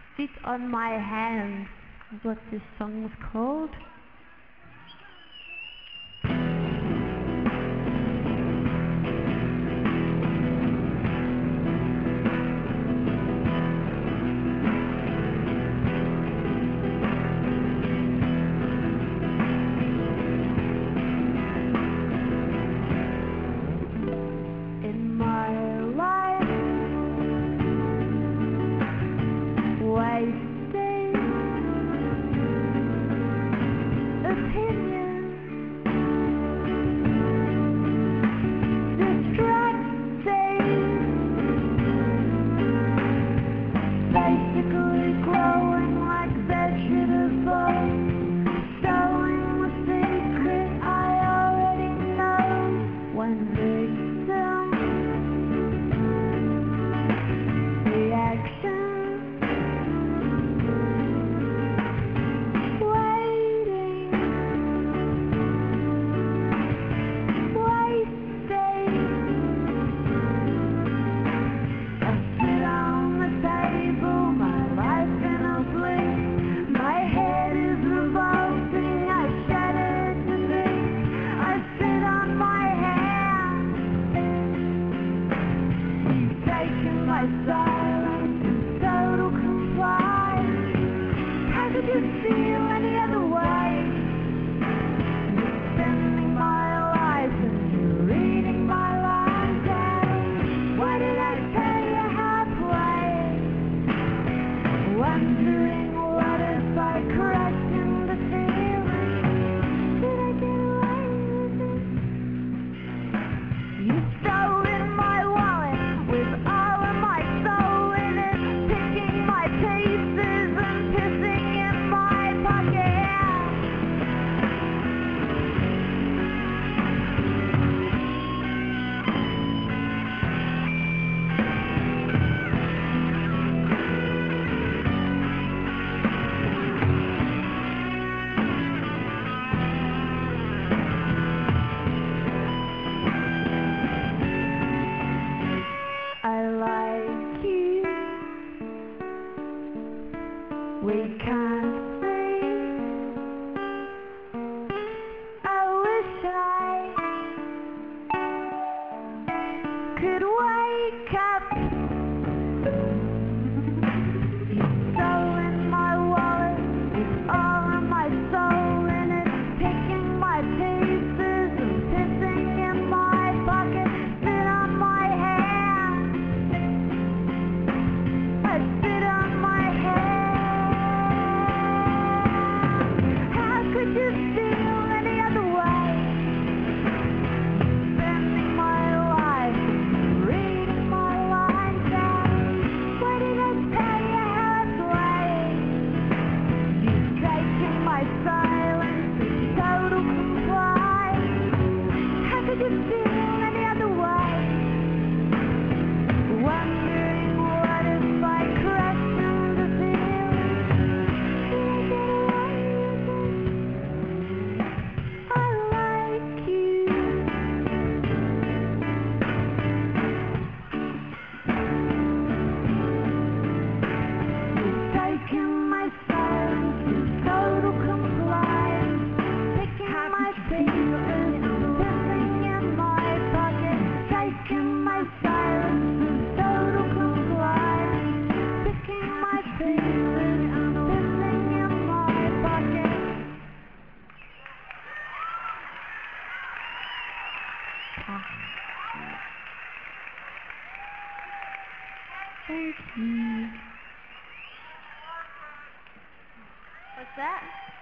Sit on my hands, what this song was called. In my life, wasting opinions, distracting, basically growing like vegetables, sowing the secret I already know. When victim reaction, waiting, wasting. I sit on the table, my life in a blink. My head is revolting, I shudder to think. I sit on my hand, taking my silence in total compliance. How could you feel any other way? You're spending my life and you're reading my lines down. Why did I tell you halfway? Wondering what if I correcting the feeling? Did I get away with it? You stole in my wallet with all of my soul in it, picking my pieces and pissing in my pocket. I like you, we can't see. I wish I could wake up. You stole in my wallet with all of my soul in it, picking my pieces and pissing in my pocket. Sit on my hand, I sit on my hand. How could you feel any other way? Spending my life and reading my lines down. Why did I tell you halfway? You're taking my silence in total compliance. How could you feel any other way? Wondering what if I corrected the feeling? Did I get away with it? I like you. You're taking my silence in total compliance, picking my pieces and pissing in my pocket. Taking my silence in total compliance, picking my pieces and pissing in my pocket. Thank you. What's that?